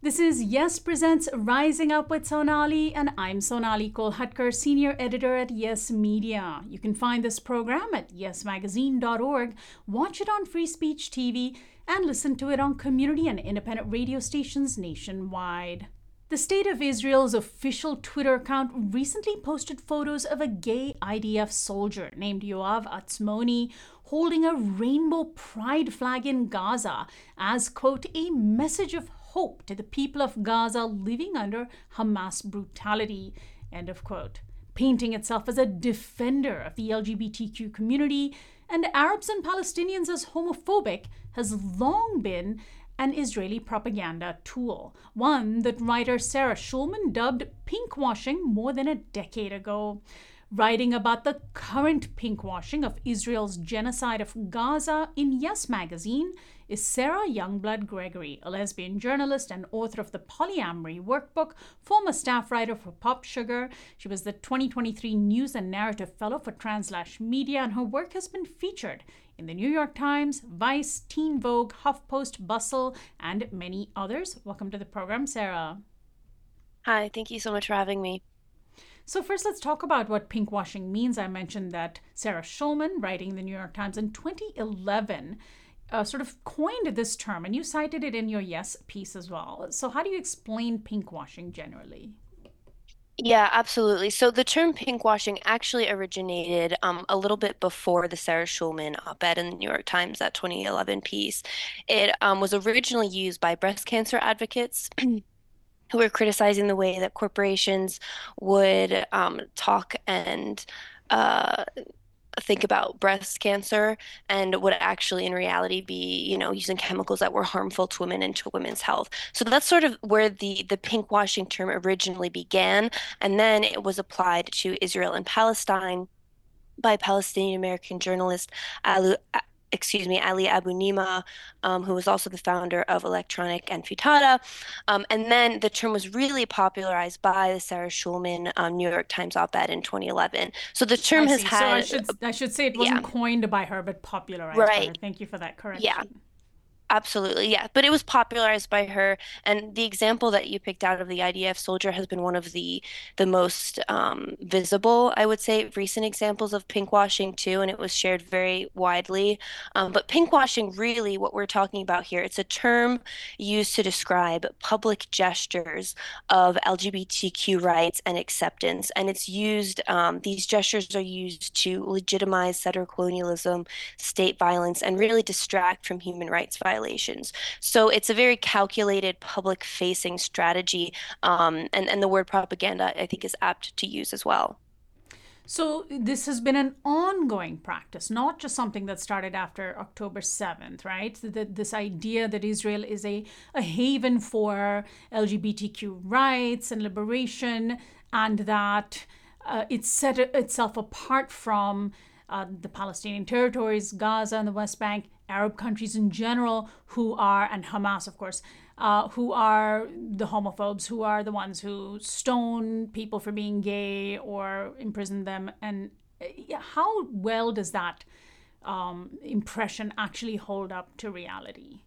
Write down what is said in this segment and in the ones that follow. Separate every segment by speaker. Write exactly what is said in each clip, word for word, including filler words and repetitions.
Speaker 1: This is Yes Presents Rising Up with Sonali, and I'm Sonali Kolhatkar, Senior Editor at Yes Media. You can find this program at yes magazine dot org, watch it on Free Speech T V, and listen to it on community and independent radio stations nationwide. The State of Israel's official Twitter account recently posted photos of a gay I D F soldier named Yoav Atzmoni holding a rainbow pride flag in Gaza as, quote, a message of hope to the people of Gaza living under Hamas brutality, end of quote, painting itself as a defender of the L G B T Q community and Arabs and Palestinians as homophobic has long been an Israeli propaganda tool, one that writer Sarah Schulman dubbed pinkwashing more than a decade ago. Writing about the current pinkwashing of Israel's genocide of Gaza in Yes Magazine is Sarah Youngblood Gregory, a lesbian journalist and author of the Polyamory Workbook, former staff writer for Pop Sugar. She was the twenty twenty-three News and Narrative Fellow for Translash Media, and her work has been featured in the New York Times, Vice, Teen Vogue, HuffPost, Bustle, and many others. Welcome to the program, Sarah.
Speaker 2: Hi, thank you so much for having me.
Speaker 1: So first, let's talk about what pinkwashing means. I mentioned that Sarah Schulman, writing in the New York Times in twenty eleven, uh, sort of coined this term, and you cited it in your Yes piece as well. So how do you explain pinkwashing generally?
Speaker 2: Yeah, absolutely. So the term pinkwashing actually originated um, a little bit before the Sarah Schulman op-ed in the New York Times, that twenty eleven piece. It um, was originally used by breast cancer advocates who were criticizing the way that corporations would um, talk and uh, think about breast cancer and would actually in reality be, you know, using chemicals that were harmful to women and to women's health. So that's sort of where the the pinkwashing term originally began, and then it was applied to Israel and Palestine by Palestinian American journalist Alu, excuse me, Ali Abu Nima, um, who was also the founder of Electronic and Futada. Um, and then the term was really popularized by the Sarah Schulman um, New York Times op-ed in twenty eleven. So the
Speaker 1: I
Speaker 2: term has
Speaker 1: see. So I
Speaker 2: had,
Speaker 1: should I should say it
Speaker 2: yeah,
Speaker 1: wasn't coined by her, but popularized by her.
Speaker 2: right,
Speaker 1: Thank you for that
Speaker 2: yeah.
Speaker 1: correction.
Speaker 2: Absolutely, yeah. But it was popularized by her, and the example that you picked out of the I D F soldier has been one of the the most um, visible, I would say, recent examples of pinkwashing too, and it was shared very widely. Um, but pinkwashing, really, what we're talking about here, it's a term used to describe public gestures of L G B T Q rights and acceptance, and it's used. Um, these gestures are used to legitimize settler colonialism, state violence, and really distract from human rights violations violations. So it's a very calculated public-facing strategy, um, and, and the word propaganda, I think, is apt to use as well.
Speaker 1: So this has been an ongoing practice, not just something that started after October seventh, right? The, this idea that Israel is a, a haven for L G B T Q rights and liberation, and that uh, it's set itself apart from uh, the Palestinian territories, Gaza and the West Bank, Arab countries in general, who are, and Hamas, of course, uh, who are the homophobes, who are the ones who stone people for being gay or imprison them. And uh, how well does that um, impression actually hold up to reality?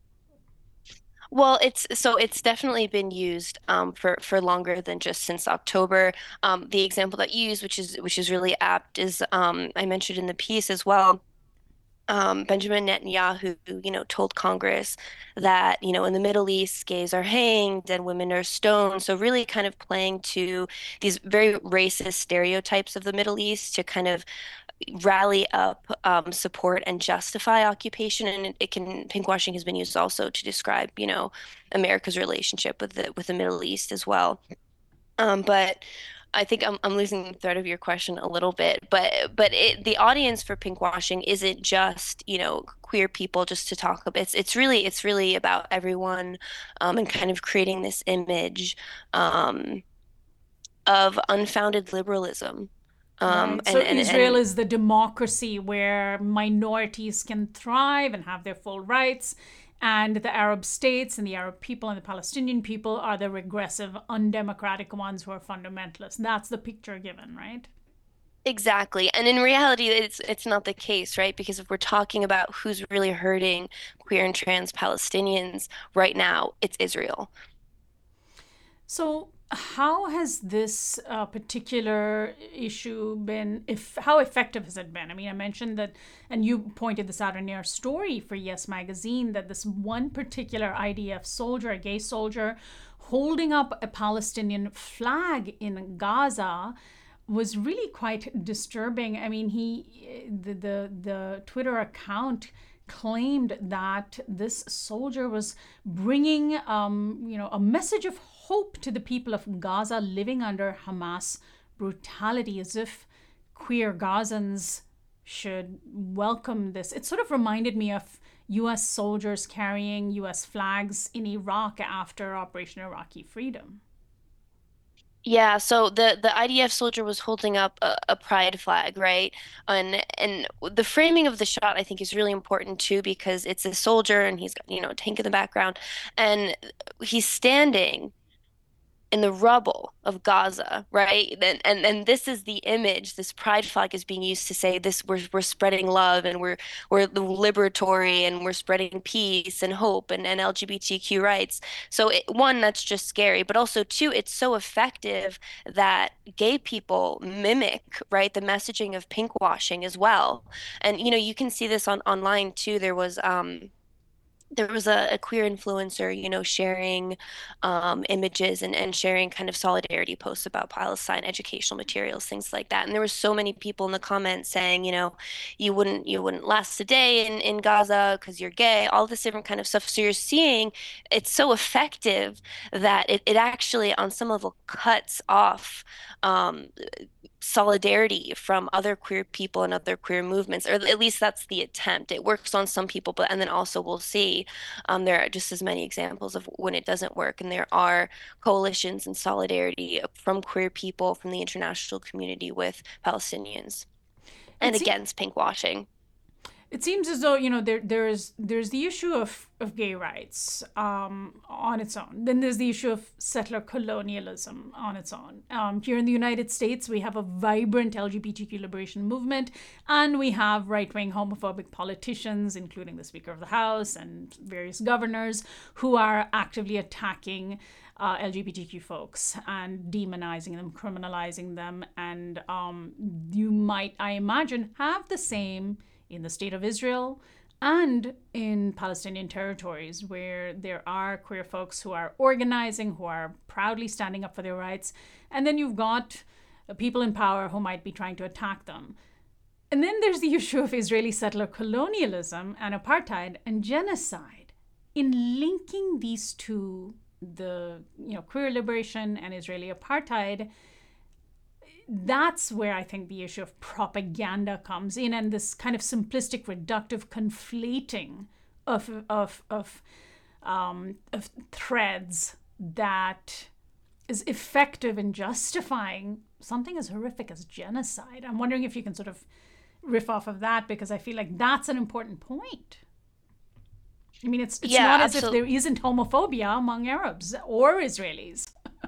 Speaker 2: Well, it's so it's definitely been used um, for for longer than just since October. Um, the example that you use, which is which is really apt, is um, I mentioned in the piece as well. Um, Benjamin Netanyahu, you know, told Congress that, you know, in the Middle East, gays are hanged and women are stoned. So really kind of playing to these very racist stereotypes of the Middle East to kind of rally up um, support and justify occupation. And it, it can, pinkwashing has been used also to describe, you know, America's relationship with the with the Middle East as well. Um, but I think I'm I'm losing the thread of your question a little bit, but but it, the audience for pinkwashing isn't just, you know, queer people just to talk about. It's it's really it's really about everyone, um, and kind of creating this image um, of unfounded liberalism. Um,
Speaker 1: Right.
Speaker 2: and
Speaker 1: So
Speaker 2: and
Speaker 1: Israel
Speaker 2: and
Speaker 1: is the democracy where minorities can thrive and have their full rights. And the Arab states and the Arab people and the Palestinian people are the regressive, undemocratic ones who are fundamentalists. That's the picture given, right?
Speaker 2: Exactly. And in reality, it's it's not the case, right? Because if we're talking about who's really hurting queer and trans Palestinians right now, it's Israel.
Speaker 1: So, how has this uh, particular issue been? If how effective has it been? I mean, I mentioned that, and you pointed this out in your story for Yes Magazine, that this one particular I D F soldier, a gay soldier, holding up a Palestinian flag in Gaza was really quite disturbing. I mean, he the the, the Twitter account claimed that this soldier was bringing, um, you know, a message of hope to the people of Gaza living under Hamas brutality, as if queer Gazans should welcome this. It sort of reminded me of U S soldiers carrying U S flags in Iraq after Operation Iraqi Freedom.
Speaker 2: Yeah, so the the I D F soldier was holding up a, a pride flag, right? And and the framing of the shot I think is really important too because it's a soldier and he's got, you know, a tank in the background and he's standing in the rubble of Gaza, right? And, and and this is the image. This pride flag is being used to say this: we're we're spreading love and we're we're liberatory and we're spreading peace and hope and, and L G B T Q rights. So it, one, that's just scary, but also two, it's so effective that gay people mimic, right, the messaging of pink washing as well. And you know, you can see this on online too. There was um there was a, a queer influencer, you know, sharing um, images and, and sharing kind of solidarity posts about Palestine, educational materials, things like that. And there were so many people in the comments saying, you know, you wouldn't you wouldn't last a day in, in Gaza because you're gay, all this different kind of stuff. So you're seeing it's so effective that it, it actually on some level cuts off um, solidarity from other queer people and other queer movements, or at least that's the attempt. It works on some people, but and then also we'll see um, there are just as many examples of when it doesn't work, and there are coalitions and solidarity from queer people from the international community with Palestinians and
Speaker 1: It's
Speaker 2: against pink washing.
Speaker 1: it seems as though, you know, there there's there's the issue of of gay rights um, on its own. Then there's the issue of settler colonialism on its own. Um, here in the United States, we have a vibrant L G B T Q liberation movement, and we have right wing homophobic politicians, including the Speaker of the House and various governors, who are actively attacking uh, L G B T Q folks and demonizing them, criminalizing them. And um, you might, I imagine, have the same in the state of Israel and in Palestinian territories where there are queer folks who are organizing, who are proudly standing up for their rights. And then you've got people in power who might be trying to attack them. And then there's the issue of Israeli settler colonialism and apartheid and genocide. In linking these two, the you know queer liberation and Israeli apartheid, that's where I think the issue of propaganda comes in, and this kind of simplistic, reductive conflating of of of, um, of threads that is effective in justifying something as horrific as genocide. I'm wondering if you can sort of riff off of that, because I feel like that's an important point. I mean, it's it's
Speaker 2: Yeah,
Speaker 1: not as if
Speaker 2: absolutely.
Speaker 1: there isn't homophobia among Arabs or Israelis.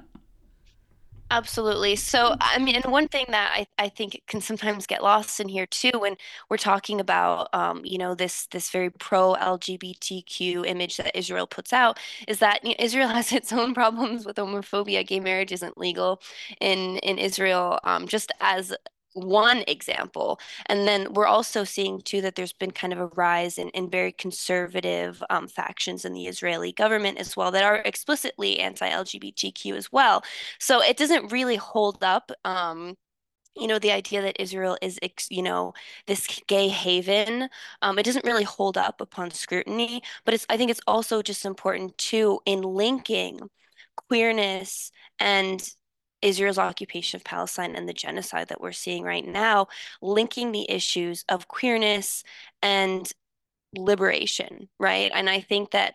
Speaker 2: Absolutely. So, I mean, and one thing that I, I think can sometimes get lost in here too, when we're talking about, um, you know, this this very pro-L G B T Q image that Israel puts out, is that you know, Israel has its own problems with homophobia. Gay marriage isn't legal in in Israel, um, just as one example. And then we're also seeing too that there's been kind of a rise in, in very conservative um, factions in the Israeli government as well that are explicitly anti-L G B T Q as well. So it doesn't really hold up. Um, you know, the idea that Israel is, you know, this gay haven, um, it doesn't really hold up upon scrutiny. But it's, I think it's also just important too in linking queerness and Israel's occupation of Palestine and the genocide that we're seeing right now, linking the issues of queerness and liberation, right? And I think that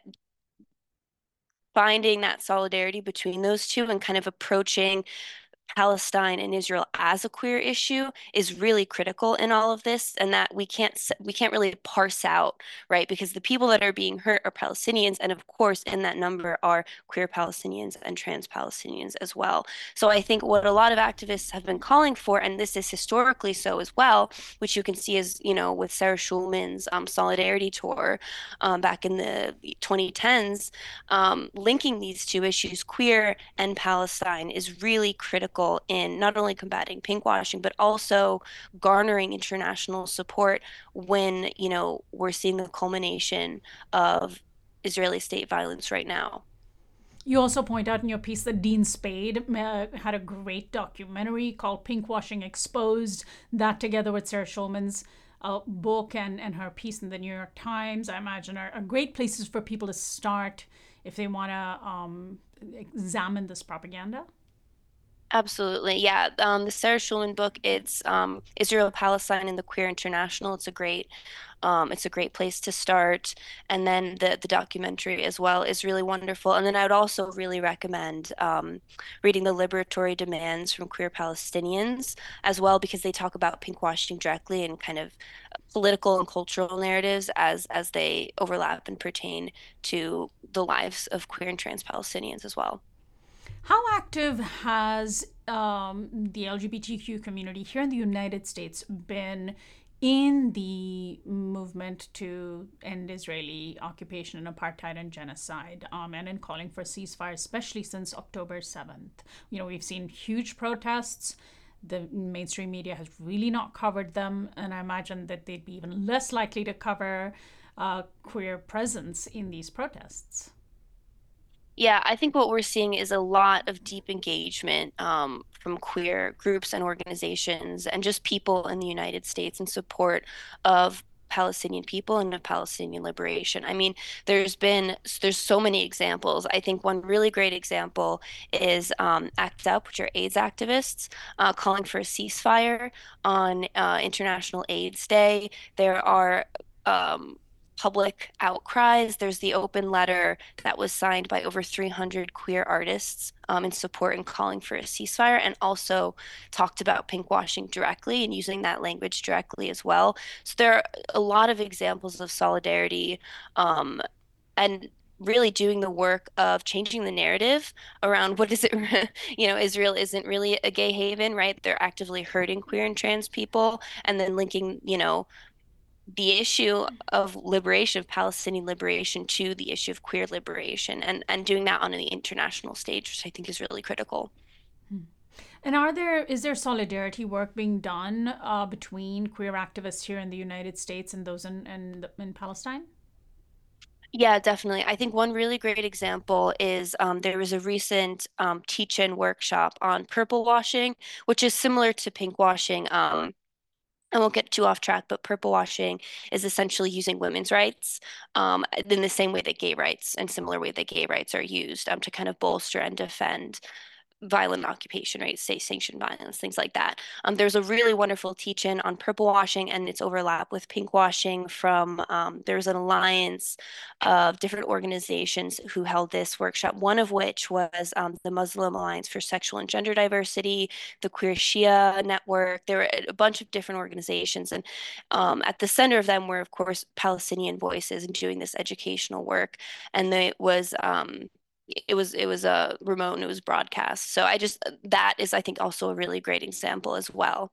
Speaker 2: finding that solidarity between those two and kind of approaching Palestine and Israel as a queer issue is really critical in all of this, and that we can't we can't really parse out, right? Because the people that are being hurt are Palestinians, and of course, in that number are queer Palestinians and trans Palestinians as well. So I think what a lot of activists have been calling for, and this is historically so as well, which you can see as, you know, with Sarah Schulman's um, Solidarity Tour um, back in the twenty tens, um, linking these two issues, queer and Palestine, is really critical in not only combating pinkwashing, but also garnering international support when, you know, we're seeing the culmination of Israeli state violence right now.
Speaker 1: You also point out in your piece that Dean Spade uh, had a great documentary called Pinkwashing Exposed, that together with Sarah Schulman's uh, book and, and her piece in the New York Times, I imagine, are, are great places for people to start if they want to um, examine this propaganda.
Speaker 2: Absolutely. Yeah. Um, the Sarah Schulman book, it's um, Israel, Palestine, and the Queer International. It's a great, um, it's a great place to start. And then the the documentary as well is really wonderful. And then I would also really recommend um, reading The Liberatory Demands from Queer Palestinians as well, because they talk about pinkwashing directly and kind of political and cultural narratives as as they overlap and pertain to the lives of queer and trans Palestinians as well.
Speaker 1: How active has um, the L G B T Q community here in the United States been in the movement to end Israeli occupation and apartheid and genocide, um, and in calling for ceasefire, especially since October seventh? You know, we've seen huge protests. The mainstream media has really not covered them, and I imagine that they'd be even less likely to cover uh, queer presence in these protests.
Speaker 2: Yeah, I think what we're seeing is a lot of deep engagement um, from queer groups and organizations and just people in the United States in support of Palestinian people and of Palestinian liberation. I mean, there's been there's so many examples. I think one really great example is um, ACT UP, which are AIDS activists, uh, calling for a ceasefire on uh, International AIDS Day. There are um, public outcries. There's the open letter that was signed by over three hundred queer artists um, in support and calling for a ceasefire, and also talked about pinkwashing directly and using that language directly as well. So there are a lot of examples of solidarity um, and really doing the work of changing the narrative around what is it, you know, Israel isn't really a gay haven, right? They're actively hurting queer and trans people, and then linking, you know, the issue of liberation, of Palestinian liberation, to the issue of queer liberation, and and doing that on the international stage, which I think is really critical.
Speaker 1: And are there is there solidarity work being done uh, between queer activists here in the United States and those in in, in Palestine?
Speaker 2: Yeah, definitely. I think one really great example is um, there was a recent um, teach-in workshop on purple washing, which is similar to pink washing. Um, I won't get too off track, but purple washing is essentially using women's rights um, in the same way that gay rights and similar way that gay rights are used um, to kind of bolster and defend violent occupation, right? Say sanctioned violence, things like that. Um, there's a really wonderful teach-in on purple washing and its overlap with pink washing from, um, there's an alliance of different organizations who held this workshop, one of which was um, the Muslim Alliance for Sexual and Gender Diversity, the Queer Shia Network. There were a bunch of different organizations. And um, at the center of them were, of course, Palestinian voices and doing this educational work. And it was, um, it was it was a remote and it was broadcast. So I just that is I think also a really great example as well.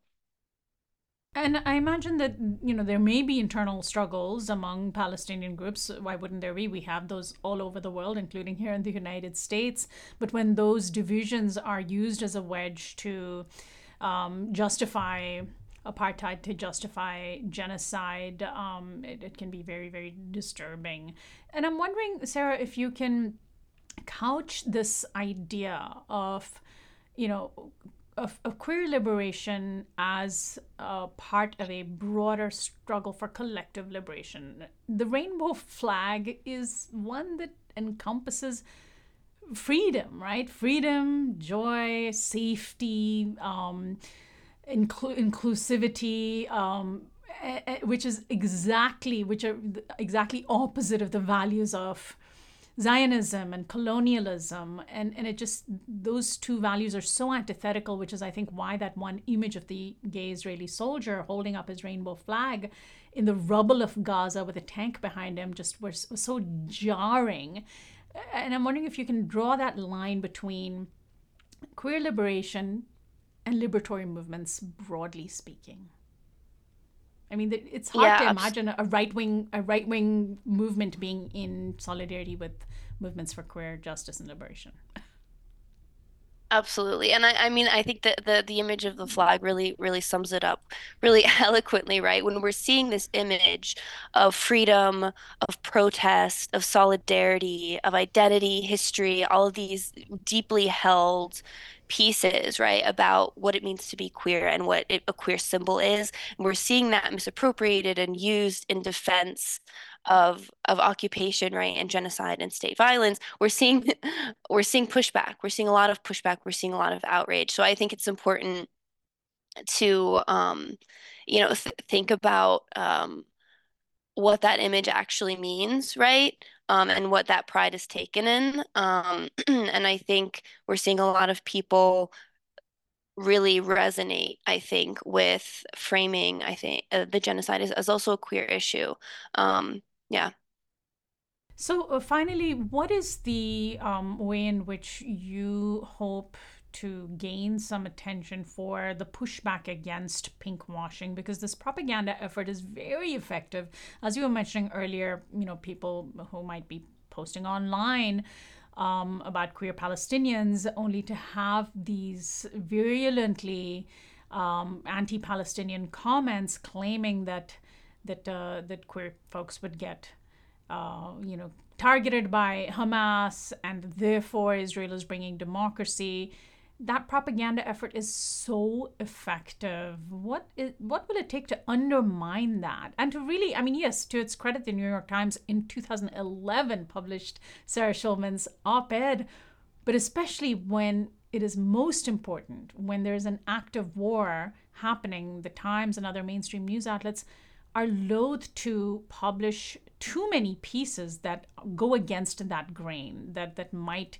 Speaker 1: And I imagine that, you know, there may be internal struggles among Palestinian groups. Why wouldn't there be? We have those all over the world, including here in the United States. But when those divisions are used as a wedge to um, justify apartheid, to justify genocide, um, it, it can be very, very disturbing. And I'm wondering, Sarah, if you can couch this idea of, you know, of, of queer liberation as a part of a broader struggle for collective liberation. The rainbow flag is one that encompasses freedom, right? Freedom, joy, safety, um, inclu- inclusivity, um, which is exactly which are exactly opposite of the values of Zionism and colonialism, and, and it just, those two values are so antithetical, which is, I think, why that one image of the gay Israeli soldier holding up his rainbow flag in the rubble of Gaza with a tank behind him just was, was so jarring. And I'm wondering if you can draw that line between queer liberation and liberatory movements, broadly speaking. I mean, it's hard
Speaker 2: Yeah,
Speaker 1: to
Speaker 2: abs-
Speaker 1: imagine a right wing a right wing movement being in solidarity with movements for queer justice and liberation.
Speaker 2: absolutely. And I, I mean, I think that the the image of the flag really, really sums it up really eloquently, right? When we're seeing this image of freedom, of protest, of solidarity, of identity, history, all of these deeply held pieces, right, about what it means to be queer and what it, a queer symbol is. And we're seeing that misappropriated and used in defense of of occupation, right, and genocide and state violence. We're seeing we're seeing pushback. We're seeing a lot of pushback. We're seeing a lot of outrage. So I think it's important to um, you know, th think about um, what that image actually means, right? Um, and what that pride is taken in. Um, and I think we're seeing a lot of people really resonate, I think, with framing, I think, uh, the genocide as, as also a queer issue. Um, yeah.
Speaker 1: So, uh, finally, what is the um, way in which you hope to gain some attention for the pushback against pinkwashing? Because this propaganda effort is very effective. As you were mentioning earlier, you know, people who might be posting online um, about queer Palestinians, only to have these virulently um, anti-Palestinian comments claiming that that uh, that queer folks would get uh, you know, targeted by Hamas, and therefore Israel is bringing democracy. That propaganda effort is so effective. What is, what will it take to undermine that? And to really, I mean, yes, to its credit, the New York Times in two thousand eleven published Sarah Schulman's op-ed, but especially when it is most important, when there's an active war happening, the Times and other mainstream news outlets are loath to publish too many pieces that go against that grain, that that might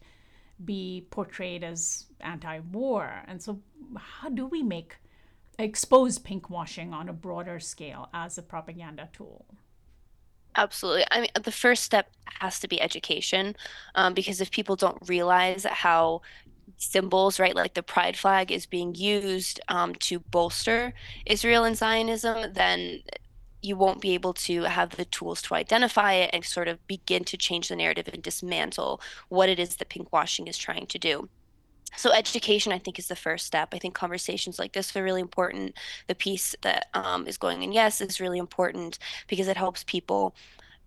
Speaker 1: be portrayed as anti-war. And so how do we make expose pinkwashing on a broader scale as a propaganda tool?
Speaker 2: Absolutely. I mean, the first step has to be education, um, because if people don't realize how symbols, right, like the pride flag is being used um, to bolster Israel and Zionism, then you won't be able to have the tools to identify it and sort of begin to change the narrative and dismantle what it is that pinkwashing is trying to do. So education, I think, is the first step. I think conversations like this are really important. The piece that um, is going in Yes is really important because it helps people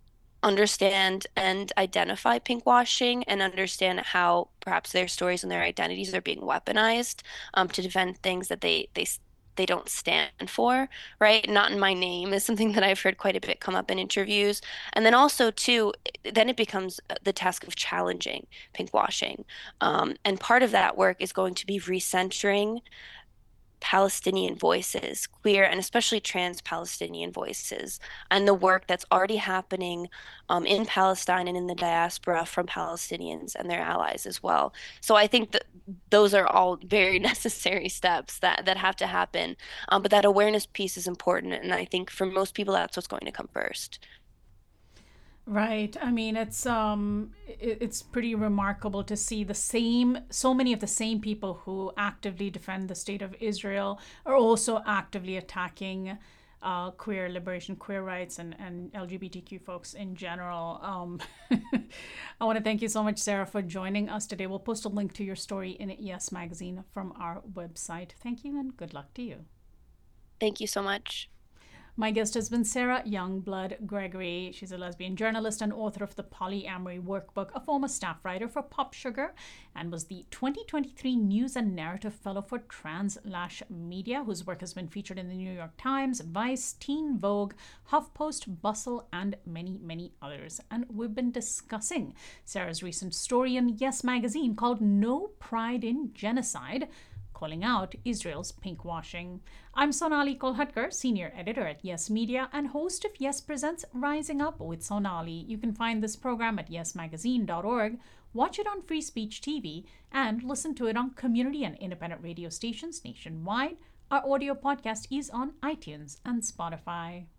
Speaker 2: understand and identify pinkwashing and understand how perhaps their stories and their identities are being weaponized um, to defend things that they they they don't stand for, right? Not in my name is something that I've heard quite a bit come up in interviews. And then also too, then it becomes the task of challenging pinkwashing. Um, and part of that work is going to be recentering Palestinian voices, queer and especially trans Palestinian voices, and the work that's already happening um, in Palestine and in the diaspora from Palestinians and their allies as well. So I think that those are all very necessary steps that that have to happen. Um, but that awareness piece is important, and I think for most people, that's what's going to come first.
Speaker 1: Right. I mean, it's um, it, it's pretty remarkable to see the same, so many of the same people who actively defend the state of Israel are also actively attacking uh, queer liberation, queer rights, and, and L G B T Q folks in general. Um, I want to thank you so much, Sarah, for joining us today. We'll post a link to your story in Yes Magazine from our website. Thank you and good luck to you.
Speaker 2: Thank you so much.
Speaker 1: My guest has been Sarah Youngblood Gregory. She's a lesbian journalist and author of the Polyamory Workbook, a former staff writer for Pop Sugar, and was the twenty twenty-three News and Narrative Fellow for Translash Media, whose work has been featured in the New York Times, Vice, Teen Vogue, HuffPost, Bustle, and many, many others. And we've been discussing Sarah's recent story in Yes Magazine called No Pride in Genocide: calling out Israel's pinkwashing. I'm Sonali Kolhatkar, Senior Editor at Yes Media and host of Yes Presents Rising Up with Sonali. You can find this program at yes magazine dot org, watch it on Free Speech T V, and listen to it on community and independent radio stations nationwide. Our audio podcast is on iTunes and Spotify.